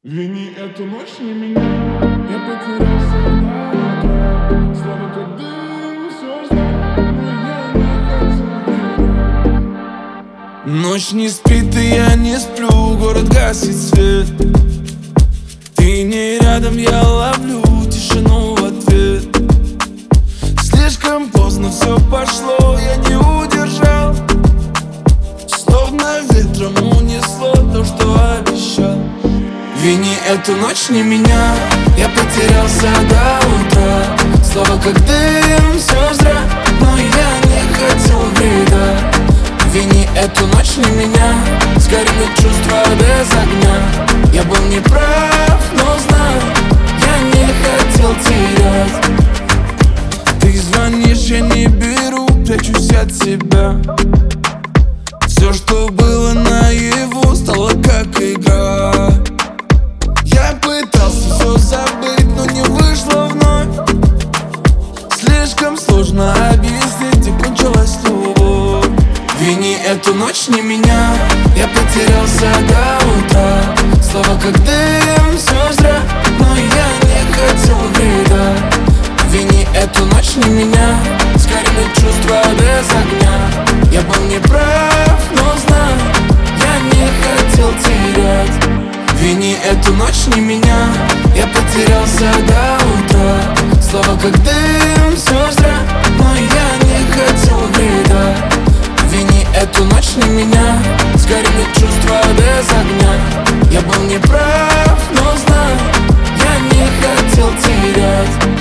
Вини эту ночь не меня, я потерялся на утро. Слова как дым, все знаю, но я не хотел верить. Ночь не спит, и я не сплю, город гасит свет. Ты не рядом, я ловлю тишину в ответ. Слишком поздно все пошло, я не удержал. Словно ветром унесло то, что обещал. Вини эту ночь не меня, я потерялся до утра. Слова как дым, все зря, но я не хотел вреда. Вини эту ночь не меня, сгорели чувства без огня. Я был неправ, но знаю, я не хотел терять. Ты звонишь, я не беру, прячусь от себя. Все, что было наяву, стало как игра. Я пытался все забыть, но не вышло вновь. Слишком сложно объяснить, и кончилась любовь. Вини эту ночь не меня, я потерялся до утра. Слова как дым, все зря, но я не хотел вреда. Вини эту ночь не меня, сгорели чувства без огня. Я был неправ, но знаю, я не хотел терять. Вини эту ночь не меня, я потерялся до утра. Слова как дым, все зря, но я не хотел вреда. Вини эту ночь не меня, сгорели чувства без огня. Я был неправ, но знаю, я не хотел терять.